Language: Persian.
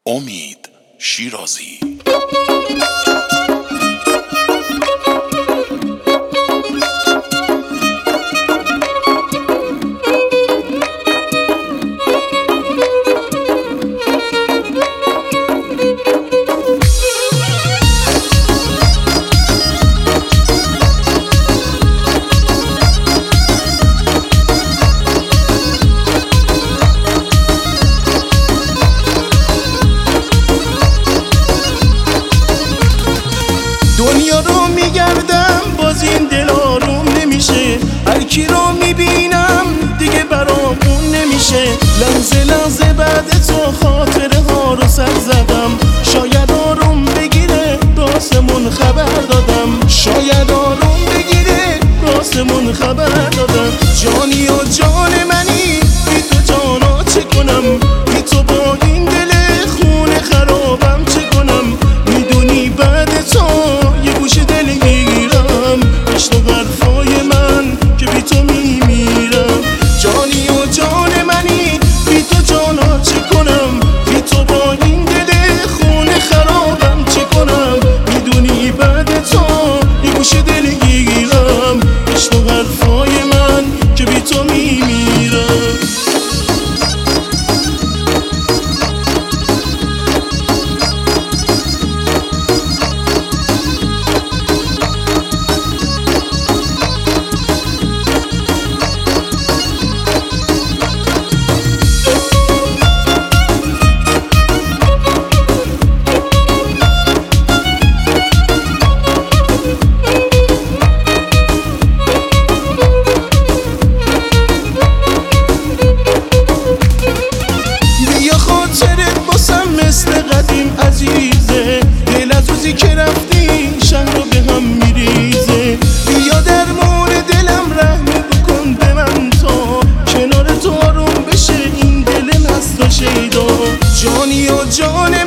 امید شیرازی. دنیا رو میگردم باز این دل آروم نمیشه، هر کی رو میبینم دیگه برامون نمیشه. لحظه لحظه بعد تو خاطره ها رو سر زدم، شاید آروم بگیره راسمون خبر دادم، شاید آروم بگیره راسمون خبر دادم. جانی و جان منی بی تو جانا چه کنم، بی تو با این دل خونه خرابم چه کنم. میدونی بعد تو دل میگیرم، عشق حرفای من که بی تو میمیرم. جانی و جان منی بی تو جانا چه کنم، بی تو با این دل خونه خرابم چه کنم. میدونی بعد تو یه گوشه دل میگیرم، عشق حرفای من که بی تو میمیرم. مثل قدیم عزیزه، دل از روزی که رفتی شهر رو به هم میریزه. بیا در مورد دلم رحم بکن به من تا کنار تو آروم بشه این دل مست و شیدا. جانی و جان